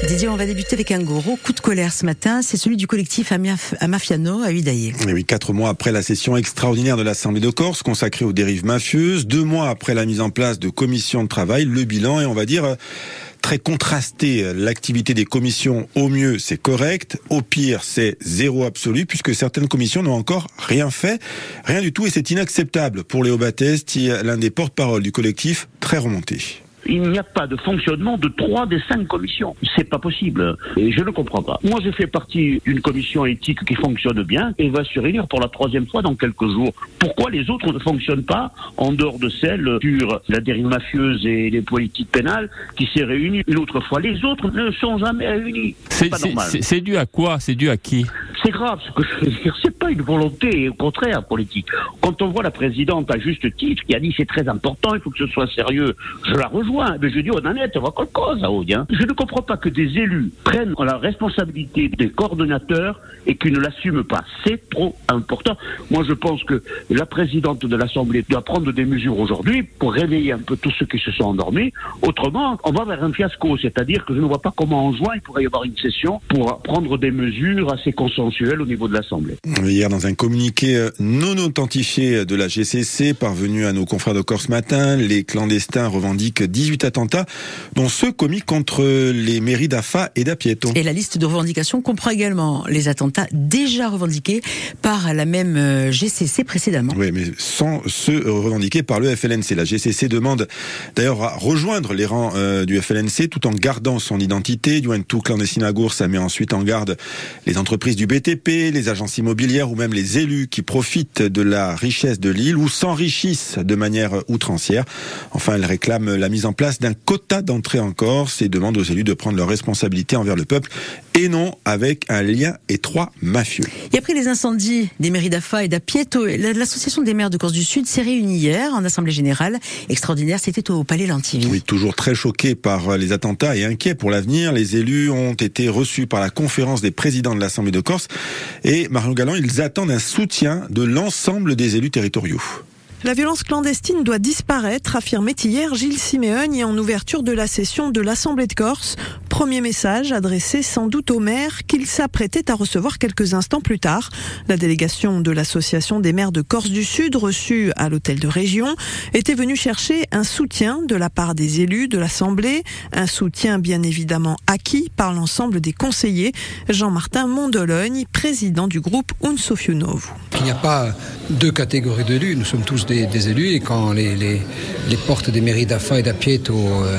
Didier, on va débuter avec un gros coup de colère ce matin. C'est celui du collectif Amafiano à Hudaillé. Et oui, 4 mois après la session extraordinaire de l'Assemblée de Corse consacrée aux dérives mafieuses, 2 mois après la mise en place de commissions de travail, le bilan est, on va dire, très contrasté. L'activité des commissions, au mieux, c'est correct. Au pire, c'est zéro absolu, puisque certaines commissions n'ont encore rien fait. Rien du tout, et c'est inacceptable pour Léo Battesti, l'un des porte-parole du collectif, très remonté. Il n'y a pas de fonctionnement de 3 des 5 commissions. C'est pas possible. Et je ne comprends pas. Moi, je fais partie d'une commission éthique qui fonctionne bien et va se réunir pour la 3e fois dans quelques jours. Pourquoi les autres ne fonctionnent pas en dehors de celle sur la dérive mafieuse et les politiques pénales qui s'est réunie une autre fois? Les autres ne sont jamais réunis. C'est pas normal. C'est dû à quoi? C'est dû à qui? C'est grave ce que je veux dire. C'est pas une volonté, au contraire, politique. Quand on voit la présidente à juste titre qui a dit c'est très important, il faut que ce soit sérieux, je la rejoins. Mais je dis honnête, on va quelque chose à Aude. Je ne comprends pas que des élus prennent la responsabilité des coordonnateurs et qu'ils ne l'assument pas. C'est trop important. Moi, je pense que la présidente de l'Assemblée doit prendre des mesures aujourd'hui pour réveiller un peu tous ceux qui se sont endormis. Autrement, on va vers un fiasco. C'est-à-dire que je ne vois pas comment en juin il pourrait y avoir une session pour prendre des mesures assez consensuelles au niveau de l'Assemblée. Hier, dans un communiqué non authentifié de la GCC parvenu à nos confrères de Corse Matin, les clandestins revendiquent 18 attentats, dont ceux commis contre les mairies d'Afa et d'Apieto. Et la liste de revendications comprend également les attentats déjà revendiqués par la même GCC précédemment. Oui, mais sans ceux revendiqués par le FLNC. La GCC demande d'ailleurs à rejoindre les rangs du FLNC tout en gardant son identité. Juventud Clandestinagour, ça met ensuite en garde les entreprises du BTP, les agences immobilières ou même les élus qui profitent de la richesse de l'île ou s'enrichissent de manière outrancière. Enfin, elle réclame la mise en place d'un quota d'entrée en Corse et demande aux élus de prendre leurs responsabilités envers le peuple et non avec un lien étroit mafieux. Et après les incendies des mairies d'Afa et d'Apieto, l'association des maires de Corse du Sud s'est réunie hier en assemblée générale extraordinaire. C'était au Palais Lantivie. Oui, toujours très choqués par les attentats et inquiets pour l'avenir. Les élus ont été reçus par la conférence des présidents de l'Assemblée de Corse et Marion Galland, ils attendent un soutien de l'ensemble des élus territoriaux. La violence clandestine doit disparaître, affirmait hier Gilles Siméogne en ouverture de la session de l'Assemblée de Corse. Premier message adressé sans doute au maire qu'il s'apprêtait à recevoir quelques instants plus tard. La délégation de l'association des maires de Corse du Sud, reçue à l'hôtel de région, était venue chercher un soutien de la part des élus de l'Assemblée, un soutien bien évidemment acquis par l'ensemble des conseillers. Jean-Martin Mondologne, président du groupe Un Sofiu Novu. Il n'y a pas 2 catégories d'élus, nous sommes tous des élus et quand les portes des mairies d'Afa et d'Apieto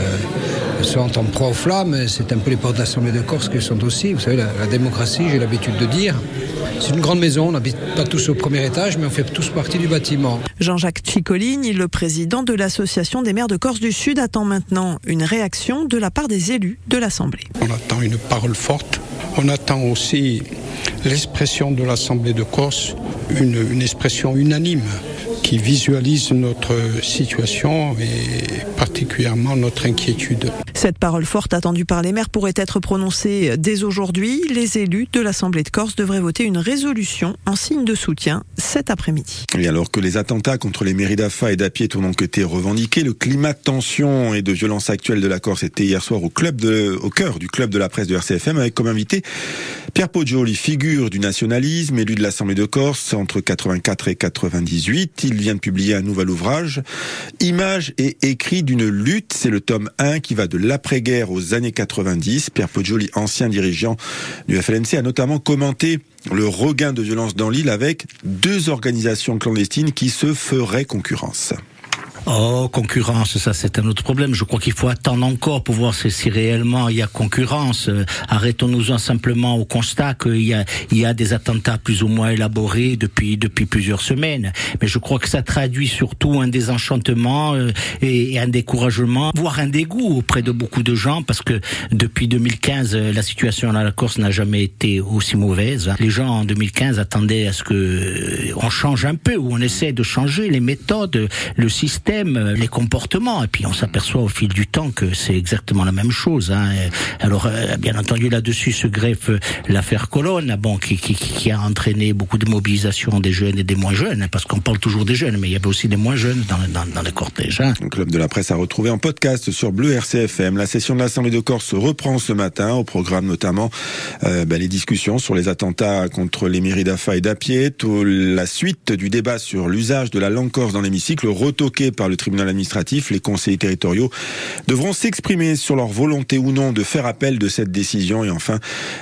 sont en proie aux flammes, c'est un peu les portes de l'Assemblée de Corse qui sont aussi. Vous savez, la démocratie, j'ai l'habitude de dire, c'est une grande maison, on n'habite pas tous au premier étage, mais on fait tous partie du bâtiment. Jean-Jacques Cicoline, le président de l'association des maires de Corse du Sud, attend maintenant une réaction de la part des élus de l'Assemblée. On attend une parole forte, on attend aussi l'expression de l'Assemblée de Corse, une expression unanime qui visualise notre situation et particulièrement notre inquiétude. Cette parole forte attendue par les maires pourrait être prononcée dès aujourd'hui. Les élus de l'Assemblée de Corse devraient voter une résolution en signe de soutien cet après-midi. Et alors que les attentats contre les mairies d'Afa et d'Apieto ont donc été revendiqués, le climat de tension et de violence actuelle de la Corse était hier soir au cœur du club de la presse de RCFM avec comme invité Pierre Poggioli, figure du nationalisme, élu de l'Assemblée de Corse entre 84 et 98. Il vient de publier un nouvel ouvrage, Images et écrits d'une lutte. C'est le tome 1 qui va de l'après-guerre aux années 90. Pierre Poggioli, ancien dirigeant du FLNC, a notamment commenté le regain de violence dans l'île avec 2 organisations clandestines qui se feraient concurrence. Oh, concurrence, ça c'est un autre problème. Je crois qu'il faut attendre encore pour voir si réellement il y a concurrence. Arrêtons-nous simplement au constat qu'il y a des attentats plus ou moins élaborés depuis plusieurs semaines. Mais je crois que ça traduit surtout un désenchantement et un découragement, voire un dégoût auprès de beaucoup de gens, parce que depuis 2015, la situation à la Corse n'a jamais été aussi mauvaise. Les gens en 2015 attendaient à ce que on change un peu, ou on essaie de changer les méthodes, le système, système, les comportements. Et puis on s'aperçoit au fil du temps que c'est exactement la même chose. Alors, bien entendu, là-dessus se greffe l'affaire Colonne, qui a entraîné beaucoup de mobilisation des jeunes et des moins jeunes, parce qu'on parle toujours des jeunes, mais il y avait aussi des moins jeunes dans les cortèges. Le Club de la presse a retrouvé en podcast sur Bleu RCFM. La session de l'Assemblée de Corse reprend ce matin, au programme notamment les discussions sur les attentats contre les mairies d'Afa et d'Apiet, la suite du débat sur l'usage de la langue corse dans l'hémicycle, retoqué par le tribunal administratif. Les conseillers territoriaux devront s'exprimer sur leur volonté ou non de faire appel de cette décision. Et enfin,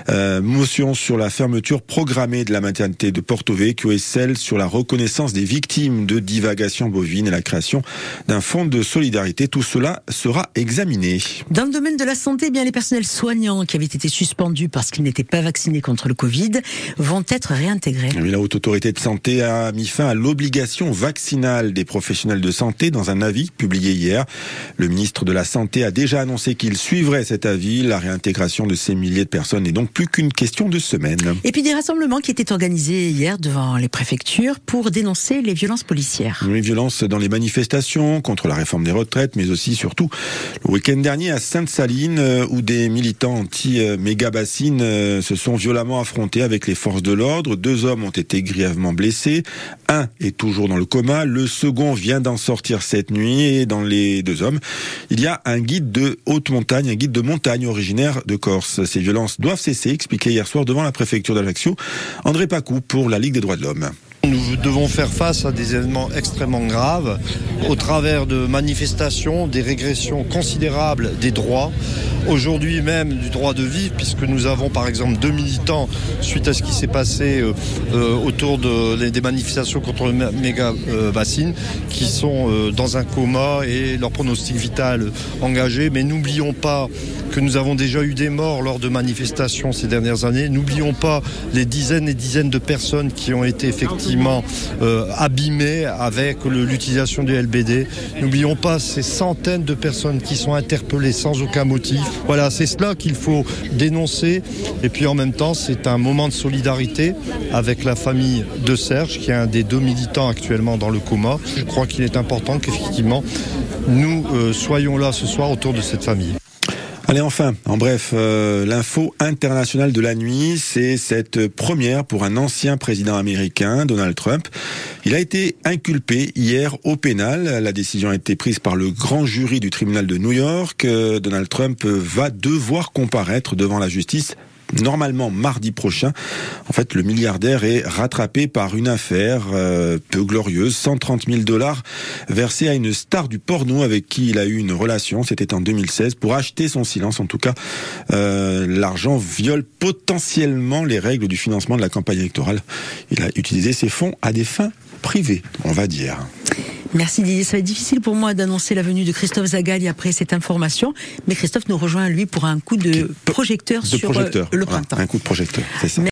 motion sur la fermeture programmée de la maternité de Porto Vecchio et celle sur la reconnaissance des victimes de divagation bovine et la création d'un fonds de solidarité. Tout cela sera examiné. Dans le domaine de la santé, les personnels soignants qui avaient été suspendus parce qu'ils n'étaient pas vaccinés contre le Covid vont être réintégrés. Oui, la Haute Autorité de Santé a mis fin à l'obligation vaccinale des professionnels de santé dans un avis publié hier. Le ministre de la Santé a déjà annoncé qu'il suivrait cet avis. La réintégration de ces milliers de personnes n'est donc plus qu'une question de semaines. Et puis des rassemblements qui étaient organisés hier devant les préfectures pour dénoncer les violences policières. Les violences dans les manifestations contre la réforme des retraites, mais aussi surtout le week-end dernier à Sainte-Saline où des militants anti-méga-bassines se sont violemment affrontés avec les forces de l'ordre. 2 hommes ont été grièvement blessés. Un est toujours dans le coma. Le second vient d'en sortir cette nuit. Et dans les 2 hommes, il y a un guide de haute montagne, un guide de montagne originaire de Corse. Ces violences doivent cesser, expliqué hier soir devant la préfecture d'Ajaccio. André Pacou pour la Ligue des droits de l'homme. Nous devons faire face à des événements extrêmement graves au travers de manifestations, des régressions considérables des droits. Aujourd'hui même du droit de vivre, puisque nous avons par exemple 2 militants suite à ce qui s'est passé autour des manifestations contre le méga-bassine qui sont dans un coma et leur pronostic vital engagé. Mais n'oublions pas que nous avons déjà eu des morts lors de manifestations ces dernières années. N'oublions pas les dizaines et dizaines de personnes qui ont été effectivement abîmées avec l'utilisation du LBD. N'oublions pas ces centaines de personnes qui sont interpellées sans aucun motif. Voilà, c'est cela qu'il faut dénoncer. Et puis en même temps, c'est un moment de solidarité avec la famille de Serge, qui est un des 2 militants actuellement dans le coma. Je crois qu'il est important qu'effectivement, nous soyons là ce soir autour de cette famille. Allez, enfin, en bref, l'info internationale de la nuit, c'est cette première pour un ancien président américain, Donald Trump. Il a été inculpé hier au pénal. La décision a été prise par le grand jury du tribunal de New York. Donald Trump va devoir comparaître devant la justice normalement mardi prochain. En fait, le milliardaire est rattrapé par une affaire peu glorieuse, $130 000 versés à une star du porno avec qui il a eu une relation. C'était en 2016. Pour acheter son silence, en tout cas, l'argent viole potentiellement les règles du financement de la campagne électorale. Il a utilisé ses fonds à des fins privées, on va dire. Merci Didier. Ça va être difficile pour moi d'annoncer la venue de Christophe Zagali après cette information, mais Christophe nous rejoint lui pour un coup de projecteur sur le printemps. Un coup de projecteur, c'est ça.